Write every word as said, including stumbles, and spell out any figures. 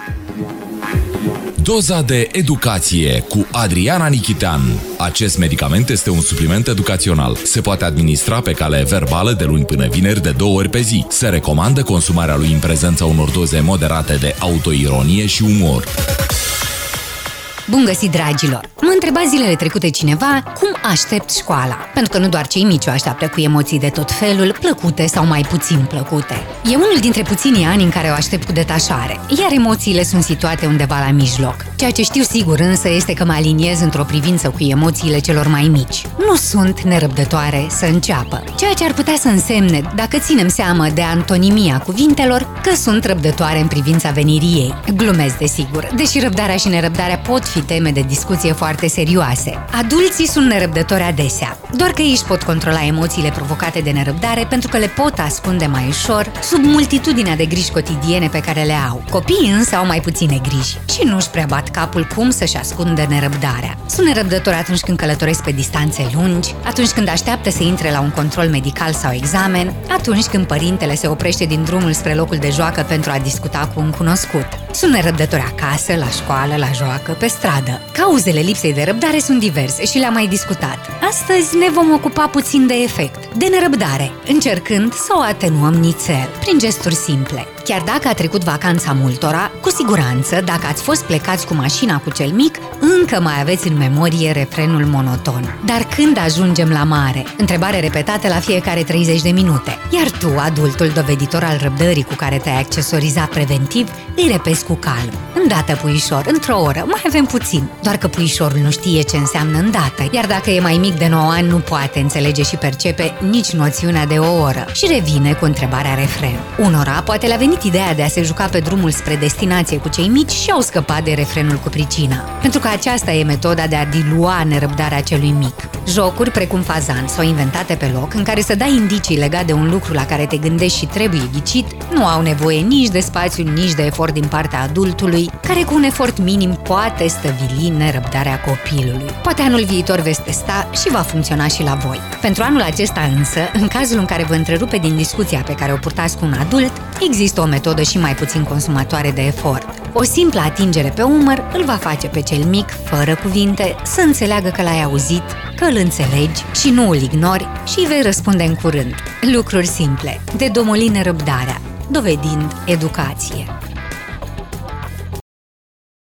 Doza de educație cu Adriana Nichitean. Acest medicament este un supliment educațional. Se poate administra pe cale verbală de luni până vineri de două ori pe zi. Se recomandă consumarea lui în prezența unor doze moderate de autoironie și umor. Bun găsit, dragilor! Mă întreba zilele trecute cineva cum aștept școala. Pentru că nu doar cei mici o așteaptă cu emoții de tot felul, plăcute sau mai puțin plăcute. E unul dintre puținii ani în care o aștept cu detașare, iar emoțiile sunt situate undeva la mijloc. Ceea ce știu sigur însă este că mă aliniez într-o privință cu emoțiile celor mai mici. Nu sunt nerăbdătoare să înceapă, ceea ce ar putea să însemne, dacă ținem seama de antonimia cuvintelor, că sunt răbdătoare în privința venirii ei. Glumesc, desigur, deși răbdarea și nerăbdarea pot fi teme de discuție foarte serioase. Adulții sunt nerăbdători adesea, doar că ei își pot controla emoțiile provocate de nerăbdare pentru că le pot ascunde mai ușor sub multitudinea de griji cotidiene pe care le au. Copiii însă au mai puține griji și nu își prea bat capul cum să-și ascundă nerăbdarea. Sunt nerăbdători atunci când călătoresc pe distanțe lungi, atunci când așteaptă să intre la un control medical sau examen, atunci când părintele se oprește din drumul spre locul de joacă pentru a discuta cu un cunoscut. Sunt nerăbdători acasă, la școală, la joacă, pe stradă. Cauzele lipsei de răbdare sunt diverse și le-am mai discutat. Astăzi ne vom ocupa puțin de efect, de nerăbdare, încercând să o atenuăm nițel, prin gesturi simple. Chiar dacă a trecut vacanța multora, cu siguranță, dacă ați fost plecați cu mașina cu cel mic, încă mai aveți în memorie refrenul monoton. Dar când ajungem la mare? Întrebare repetată la fiecare treizeci de minute. Iar tu, adultul doveditor al răbdării cu care te-ai accesorizat preventiv, îi repezi cu calm. Îndată, puișor, într-o oră, mai avem puțin. Doar că puișorul nu știe ce înseamnă îndată, iar dacă e mai mic de nouă ani, nu poate înțelege și percepe nici noțiunea de o oră. Și revine cu întrebarea refren. Unora poate le-a venit ideea de a se juca pe drumul spre destinație cu cei mici și au scăpat de refrenul cu pricina. Pentru că aceasta e metoda de a dilua nerăbdarea celui mic. Jocuri precum fazan sau inventate pe loc, în care să dai indicii legate de un lucru la care te gândești și trebuie ghicit, nu au nevoie nici de spațiu, nici de efort din partea adultului, care cu un efort minim poate stăvili nerăbdarea copilului. Poate anul viitor veți testa și va funcționa și la voi. Pentru anul acesta însă, în cazul în care vă întrerupe din discuția pe care o purtați cu un adult, există o metodă și mai puțin consumatoare de efort. O simplă atingere pe umăr îl va face pe cel mic, fără cuvinte, să înțeleagă că l-ai auzit, că îl înțelegi și nu îl ignori și îi vei răspunde în curând. Lucruri simple, de domoli nerăbdarea, dovedind educație.